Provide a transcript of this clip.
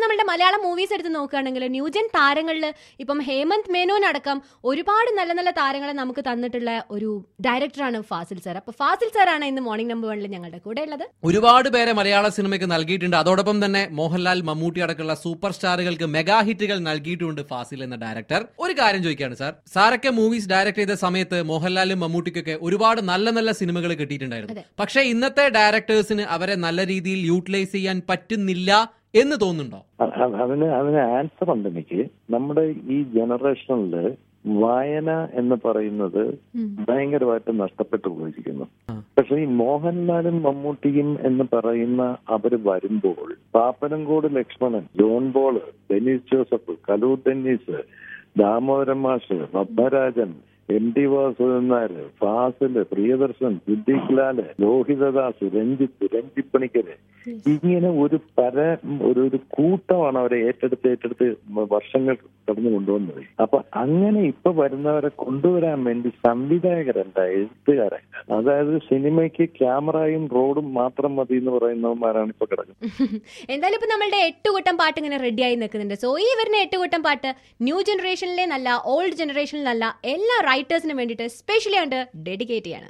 ഇപ്പൊ നമ്മുടെ മലയാളം മൂവീസ് എടുത്ത് നോക്കുകയാണെങ്കിൽ ന്യൂജൻ താരങ്ങളിൽ ഇപ്പം ഹേമന്ത് മേനോൻ അടക്കം ഒരുപാട് നല്ല നല്ല താരങ്ങളെ നമുക്ക് തന്നിട്ടുള്ള ഒരു ഡയറക്ടറാണ് ഫാസിൽ സാർ. അപ്പൊ ഫാസിൽ സാറാണ് ഇന്ന് മോർണിംഗ് നമ്പർ 1 ഞങ്ങളുടെ കൂടെ ഉള്ളത്. ഒരുപാട് പേരെ മലയാള സിനിമയ്ക്ക് നൽകിയിട്ടുണ്ട്. അതോടൊപ്പം തന്നെ മോഹൻലാൽ, മമ്മൂട്ടി അടക്കമുള്ള സൂപ്പർ സ്റ്റാറുകൾക്ക് മെഗാ ഹിറ്റുകൾ നൽകിയിട്ടുണ്ട് ഫാസിൽ എന്ന ഡയറക്ടർ. ഒരു കാര്യം ചോദിക്കുകയാണ് സാർ, സാറൊക്കെ മൂവീസ് ഡയറക്ട് ചെയ്ത സമയത്ത് മോഹൻലാലും മമ്മൂട്ടിക്കൊക്കെ ഒരുപാട് നല്ല നല്ല സിനിമകൾ കിട്ടിയിട്ടുണ്ടായിരുന്നു. പക്ഷേ ഇന്നത്തെ ഡയറക്ടേഴ്സിന് അവരെ നല്ല രീതിയിൽ യൂട്ടിലൈസ് ചെയ്യാൻ പറ്റുന്നില്ല എന്ന് തോന്നുന്നുണ്ടോ? അതിന് ആൻസർ ഉണ്ട് എനിക്ക്. നമ്മുടെ ഈ ജനറേഷനില് വായന എന്ന് പറയുന്നത് ഭയങ്കരമായിട്ട് നഷ്ടപ്പെട്ടു പോയിരിക്കുന്നു. പക്ഷെ ഈ മോഹൻലാലും മമ്മൂട്ടിയും എന്ന് പറയുന്ന അവര് വരുമ്പോൾ Pappanamcode Lakshmanan, John Paul, Dennis Joseph, Kaloor Dennis, Damodaran Mash, Padmarajan, M T Vasudevan Nair, Fazil, Priyadarshan, Siddique Lal, Lohithadas, Ranjith Panicker, ഇങ്ങനെ ഒരു കൂട്ടമാണ് അവരെ ഏറ്റെടുത്ത് വർഷങ്ങൾ കടന്നു കൊണ്ടുവന്നത്. അപ്പൊ അങ്ങനെ ഇപ്പൊ വരുന്നവരെ കൊണ്ടുവരാൻ വേണ്ടി സംവിധായകരല്ല, എഴുത്തുകാരല്ല. അതായത് സിനിമയ്ക്ക് ക്യാമറയും റോഡും മാത്രം മതി എന്ന് പറയുന്നവന്മാരാണ് ഇപ്പൊ കിടക്കുന്നത്. എന്തായാലും ഇപ്പൊ നമ്മളുടെ 8 കൂട്ടം പാട്ട് ഇങ്ങനെ റെഡിയായി നിൽക്കുന്നുണ്ട്. സോ ഈ വരുന്ന 8 കൂട്ടം പാട്ട് ന്യൂ ജനറേഷനിലെ നല്ല, ഓൾഡ് ജനറേഷനിലല്ല, എല്ലാ റൈറ്റേഴ്സിനും വേണ്ടിയിട്ട് സ്പെഷ്യലി ആയിട്ട് ഡെഡിക്കേറ്റ് ചെയ്യാണ്.